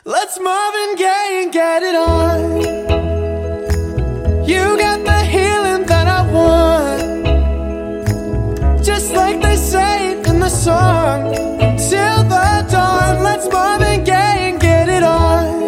Let's Marvin Gaye and get it on. You got the healing that I want, just like they say in the song. Till the dawn, let's Marvin Gaye and get it on.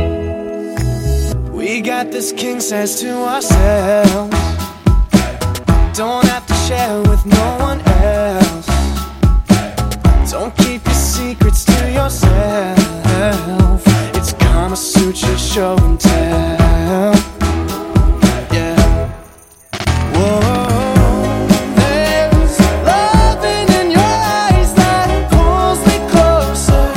We got this king size to ourselves, don't have to share with no one else. Don't keep your secrets to yourself. It's Kama Sutra show and tell. Yeah. Whoa. There's loving in your eyes that pulls me closer.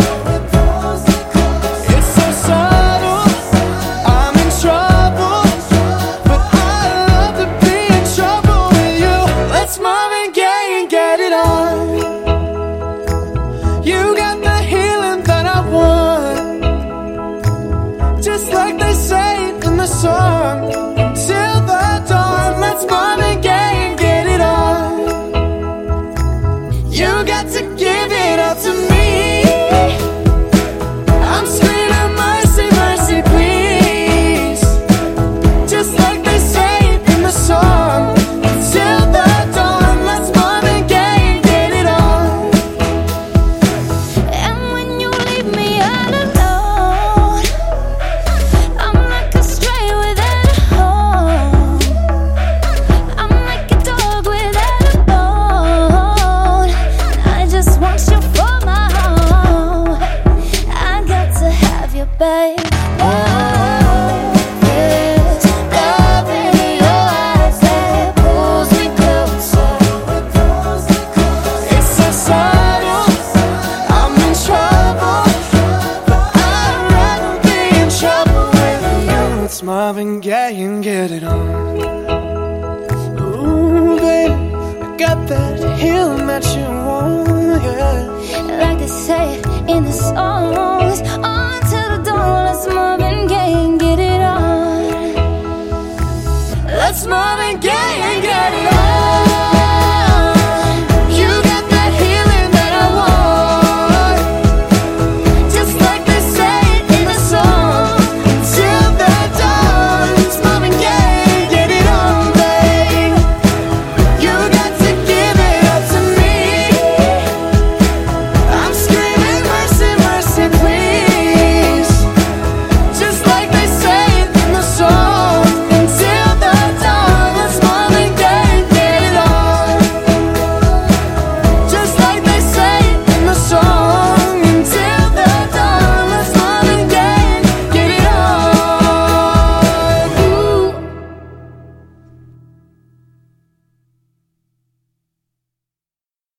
It's so subtle, I'm in trouble, but I love to be in trouble with you. Let's Marvin Gaye and get it on. You got the healing that I want, just like they say in the song. Till the dawn, let's Marvin Gaye and get it on. You got to give it up to me. I'm screaming mercy, mercy, please, just like they say in the song. Till the dawn, let's Marvin Gaye and get it on. And when you leave me all alone, I'm like a stray without a home. I'm like a dog without a bone. I just want you for my home. I got to have you, babe. Oh, there's loving in your eyes that pulls me closer. It's so subtle, I'm in trouble, but I'd rather be in trouble with you. Let's Marvin Gaye and get it on. Ooh, baby, I got that healing that you want, yeah. Like they say in the songs, on to the dawn, let's Marvin Gaye and get it on. Let's Marvin Gaye